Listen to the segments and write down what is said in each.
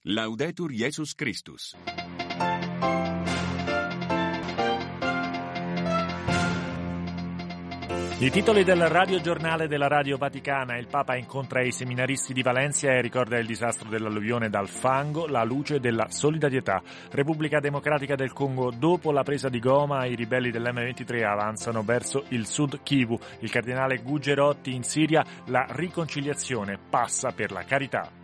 Laudetur Jesus Christus. I titoli del radiogiornale della Radio Vaticana. Il Papa incontra i seminaristi di Valencia e ricorda il disastro dell'alluvione dal fango, la luce della solidarietà. Repubblica Democratica del Congo. Dopo la presa di Goma, i ribelli dell'M23 avanzano verso il Sud Kivu. Il cardinale Gugerotti in Siria. La riconciliazione passa per la carità.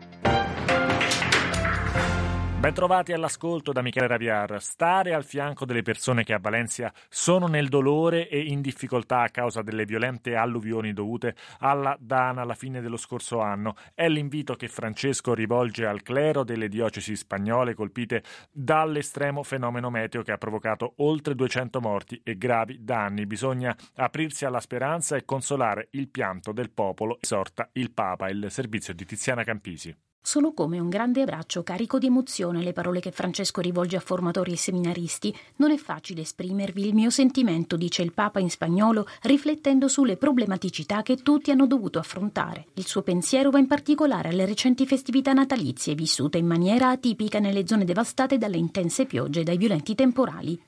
Ben trovati all'ascolto da Michele Raviar. Stare al fianco delle persone che a Valencia sono nel dolore e in difficoltà a causa delle violente alluvioni dovute alla Dana alla fine dello scorso anno è l'invito che Francesco rivolge al clero delle diocesi spagnole colpite dall'estremo fenomeno meteo che ha provocato oltre 200 morti e gravi danni. Bisogna aprirsi alla speranza e consolare il pianto del popolo, esorta il Papa. Il servizio di Tiziana Campisi. Sono come un grande abbraccio carico di emozione le parole che Francesco rivolge a formatori e seminaristi. Non è facile esprimervi il mio sentimento, dice il Papa in spagnolo, riflettendo sulle problematicità che tutti hanno dovuto affrontare. Il suo pensiero va in particolare alle recenti festività natalizie, vissute in maniera atipica nelle zone devastate dalle intense piogge e dai violenti temporali.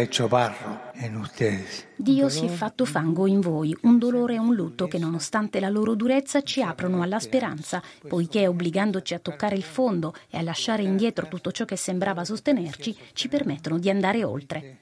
Dio si è fatto fango in voi, un dolore e un lutto che nonostante la loro durezza ci aprono alla speranza, poiché obbligandoci a toccare il fondo e a lasciare indietro tutto ciò che sembrava sostenerci, ci permettono di andare oltre.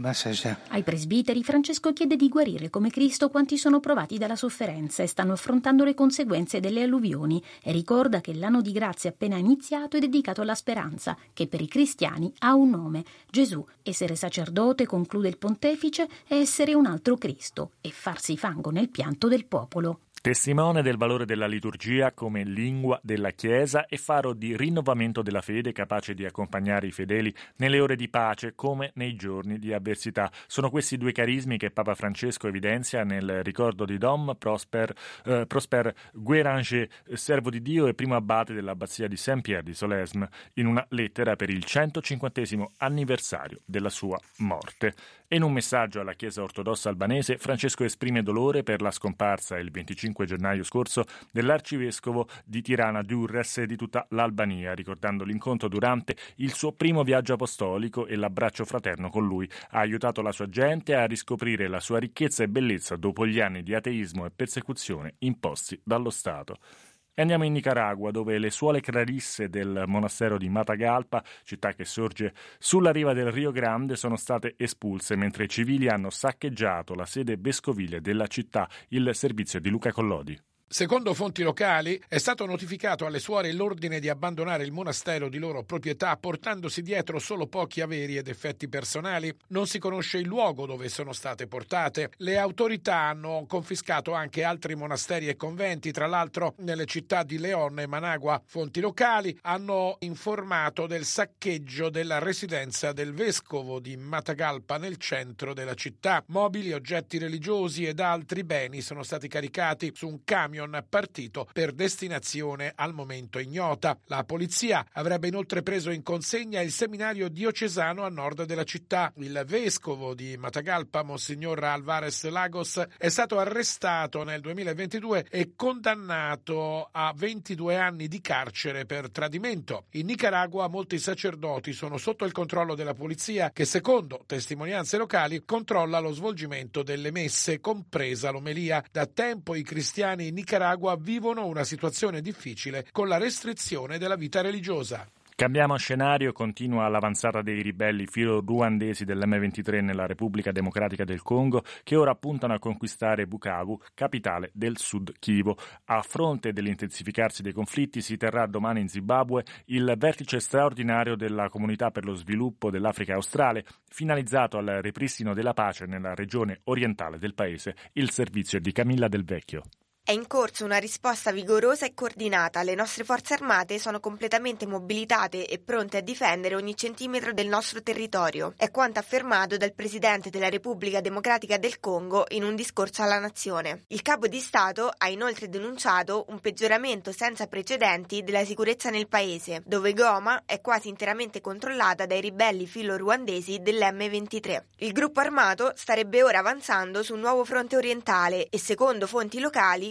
Ai presbiteri Francesco chiede di guarire come Cristo quanti sono provati dalla sofferenza e stanno affrontando le conseguenze delle alluvioni e ricorda che l'anno di grazia appena iniziato è dedicato alla speranza, che per i cristiani ha un nome, Gesù. Essere sacerdote, conclude il pontefice, è essere un altro Cristo e farsi fango nel pianto del popolo. Testimone del valore della liturgia come lingua della Chiesa e faro di rinnovamento della fede capace di accompagnare i fedeli nelle ore di pace come nei giorni di avversità. Sono questi due carismi che Papa Francesco evidenzia nel ricordo di Dom Prosper Guéranger, servo di Dio e primo abate dell'abbazia di Saint-Pierre di Solesmes, in una lettera per il 150° anniversario della sua morte. E in un messaggio alla Chiesa ortodossa albanese, Francesco esprime dolore per la scomparsa il 25 gennaio scorso dell'arcivescovo di Tirana Durres e di tutta l'Albania, ricordando l'incontro durante il suo primo viaggio apostolico e l'abbraccio fraterno con lui. Ha aiutato la sua gente a riscoprire la sua ricchezza e bellezza dopo gli anni di ateismo e persecuzione imposti dallo Stato. E andiamo in Nicaragua, dove le suore clarisse del monastero di Matagalpa, città che sorge sulla riva del Rio Grande, sono state espulse mentre i civili hanno saccheggiato la sede vescovile della città. Il servizio di Luca Collodi. Secondo fonti locali è stato notificato alle suore l'ordine di abbandonare il monastero di loro proprietà portandosi dietro solo pochi averi ed effetti personali. Non si conosce il luogo dove sono state portate. Le autorità hanno confiscato anche altri monasteri e conventi, tra l'altro nelle città di León e Managua. Fonti locali hanno informato del saccheggio della residenza del vescovo di Matagalpa nel centro della città. Mobili, oggetti religiosi ed altri beni sono stati caricati su un camion partito per destinazione al momento ignota. La polizia avrebbe inoltre preso in consegna il seminario diocesano a nord della città. Il vescovo di Matagalpa, Monsignor Alvarez Lagos, è stato arrestato nel 2022 e condannato a 22 anni di carcere per tradimento. In Nicaragua molti sacerdoti sono sotto il controllo della polizia che, secondo testimonianze locali, controlla lo svolgimento delle messe, compresa l'omelia. Da tempo i cristiani in Nicaragua vivono una situazione difficile con la restrizione della vita religiosa. Cambiamo scenario, continua l'avanzata dei ribelli filo-ruandesi dell'M23 nella Repubblica Democratica del Congo, che ora puntano a conquistare Bukavu, capitale del Sud Kivu. A fronte dell'intensificarsi dei conflitti si terrà domani in Zimbabwe il vertice straordinario della Comunità per lo Sviluppo dell'Africa Australe, finalizzato al ripristino della pace nella regione orientale del paese. Il servizio di Camilla Del Vecchio. È in corso una risposta vigorosa e coordinata. Le nostre forze armate sono completamente mobilitate e pronte a difendere ogni centimetro del nostro territorio. È quanto affermato dal presidente della Repubblica Democratica del Congo in un discorso alla nazione. Il capo di Stato ha inoltre denunciato un peggioramento senza precedenti della sicurezza nel paese, dove Goma è quasi interamente controllata dai ribelli filo-ruandesi dell'M23. Il gruppo armato starebbe ora avanzando su un nuovo fronte orientale e, secondo fonti locali,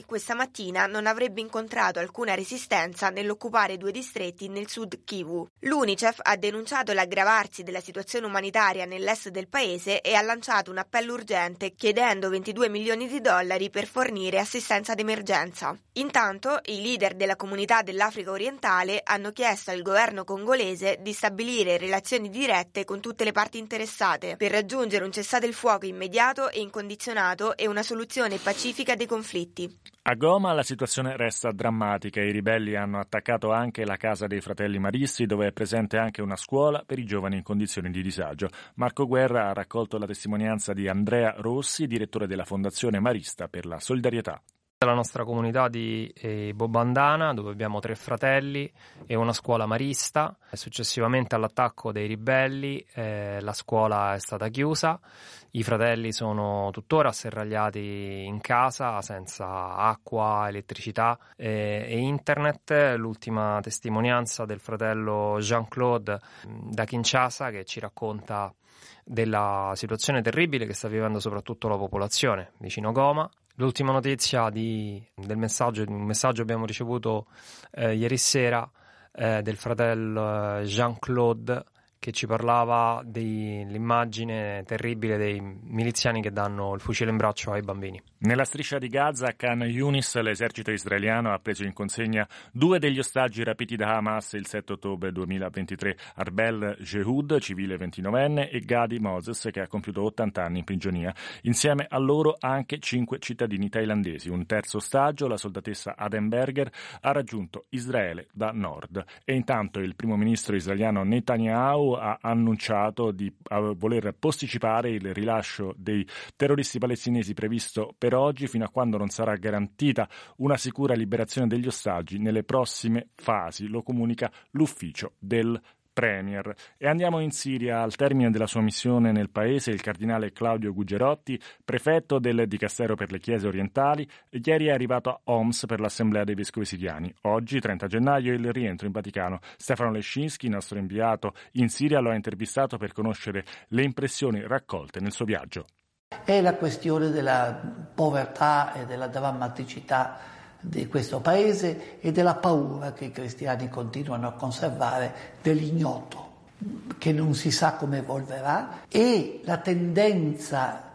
questa mattina non avrebbe incontrato alcuna resistenza nell'occupare 2 distretti nel sud Kivu. L'UNICEF ha denunciato l'aggravarsi della situazione umanitaria nell'est del paese e ha lanciato un appello urgente chiedendo $22 milioni per fornire assistenza d'emergenza. Intanto, i leader della comunità dell'Africa orientale hanno chiesto al governo congolese di stabilire relazioni dirette con tutte le parti interessate per raggiungere un cessate il fuoco immediato e incondizionato e una soluzione pacifica dei conflitti. A Goma la situazione resta drammatica. I ribelli hanno attaccato anche la casa dei fratelli Maristi, dove è presente anche una scuola per i giovani in condizioni di disagio. Marco Guerra ha raccolto la testimonianza di Andrea Rossi, direttore della Fondazione Marista per la Solidarietà. La nostra comunità di Bobandana, dove abbiamo 3 fratelli e una scuola marista. Successivamente all'attacco dei ribelli la scuola è stata chiusa, i fratelli sono tuttora asserragliati in casa senza acqua, elettricità e internet. L'ultima testimonianza del fratello Jean-Claude da Kinshasa, che ci racconta della situazione terribile che sta vivendo soprattutto la popolazione vicino Goma. L'ultima notizia un messaggio abbiamo ricevuto ieri sera del fratello Jean-Claude, che ci parlava dell'immagine terribile dei miliziani che danno il fucile in braccio ai bambini. Nella striscia di Gaza, a Khan Yunis, l'esercito israeliano ha preso in consegna 2 degli ostaggi rapiti da Hamas il 7 ottobre 2023, Arbel Jehud, civile 29enne, e Gadi Moses, che ha compiuto 80 anni in prigionia. Insieme a loro anche 5 cittadini thailandesi. Un terzo ostaggio, la soldatessa Adenberger, ha raggiunto Israele da nord. E intanto il primo ministro israeliano Netanyahu ha annunciato di voler posticipare il rilascio dei terroristi palestinesi previsto per oggi fino a quando non sarà garantita una sicura liberazione degli ostaggi nelle prossime fasi, lo comunica l'ufficio del Premier. E andiamo in Siria. Al termine della sua missione nel paese, il cardinale Claudio Gugerotti, prefetto del Dicastero per le Chiese Orientali, ieri è arrivato a Homs per l'Assemblea dei Vescovi Siriani. Oggi, 30 gennaio, il rientro in Vaticano. Stefano Lescinski, nostro inviato in Siria, lo ha intervistato per conoscere le impressioni raccolte nel suo viaggio. È la questione della povertà e della drammaticità di questo paese e della paura che i cristiani continuano a conservare dell'ignoto, che non si sa come evolverà, e la tendenza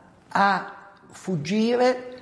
a fuggire,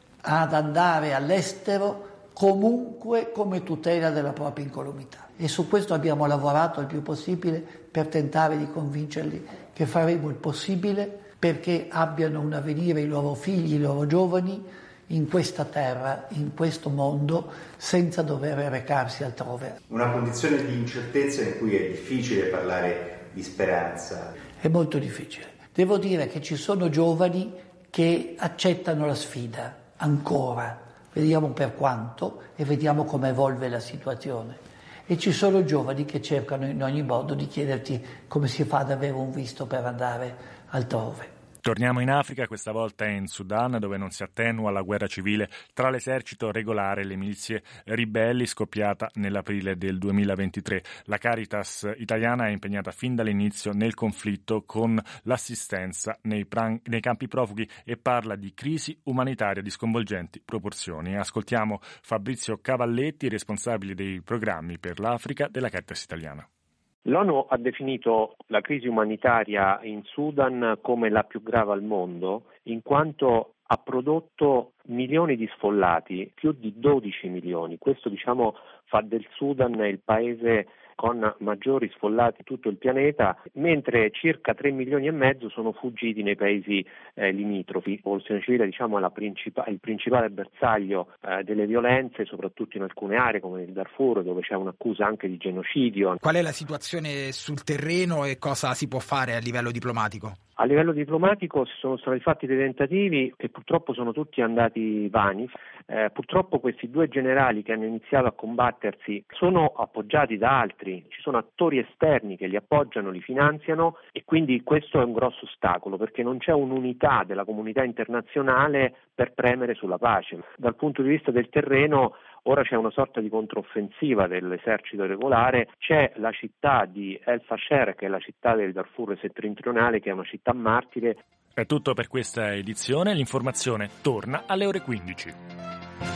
ad andare all'estero comunque come tutela della propria incolumità. E su questo abbiamo lavorato il più possibile per tentare di convincerli che faremo il possibile perché abbiano un avvenire i loro figli, i loro giovani, in questa terra, in questo mondo, senza dover recarsi altrove. Una condizione di incertezza in cui è difficile parlare di speranza. È molto difficile. Devo dire che ci sono giovani che accettano la sfida, ancora. Vediamo per quanto e vediamo come evolve la situazione. E ci sono giovani che cercano in ogni modo di chiederti come si fa ad avere un visto per andare altrove. Torniamo in Africa, questa volta in Sudan, dove non si attenua la guerra civile tra l'esercito regolare e le milizie ribelli scoppiata nell'aprile del 2023. La Caritas italiana è impegnata fin dall'inizio nel conflitto con l'assistenza nei campi profughi e parla di crisi umanitaria di sconvolgenti proporzioni. Ascoltiamo Fabrizio Cavalletti, responsabile dei programmi per l'Africa della Caritas italiana. L'ONU ha definito la crisi umanitaria in Sudan come la più grave al mondo, in quanto ha prodotto milioni di sfollati, più di 12 milioni. Questo fa del Sudan il paese con maggiori sfollati in tutto il pianeta, mentre circa 3 milioni e mezzo sono fuggiti nei paesi limitrofi. La popolazione civile è il principale bersaglio delle violenze, soprattutto in alcune aree come il Darfur, dove c'è un'accusa anche di genocidio. Qual è la situazione sul terreno e cosa si può fare a livello diplomatico? A livello diplomatico sono stati fatti dei tentativi che purtroppo sono tutti andati vani. Purtroppo questi 2 generali che hanno iniziato a combattersi sono appoggiati da altri, ci sono attori esterni che li appoggiano, li finanziano e quindi questo è un grosso ostacolo perché non c'è un'unità della comunità internazionale per premere sulla pace. Dal punto di vista del terreno ora c'è una sorta di controffensiva dell'esercito regolare, c'è la città di El Fasher, che è la città del Darfur settentrionale, che è una città martire. È tutto per questa edizione, l'informazione torna alle ore 15.